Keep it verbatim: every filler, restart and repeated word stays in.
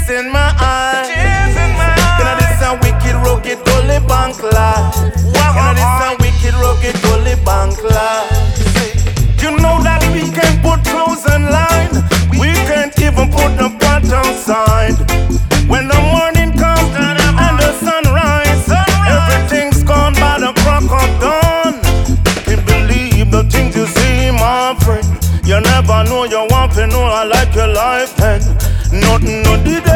tears in my eyes. Tears in my eyes. You know this a wicked, rugged, gully bank life. You know this a wicked, rugged, gully bank life. You know that we can put clothes in line. We can't even put the pot outside. When the morning comes and the sunrise, everything's gone by the crack of dawn. Can't believe the things you see, my friend. You never know you want to know I like your life, and nothing no did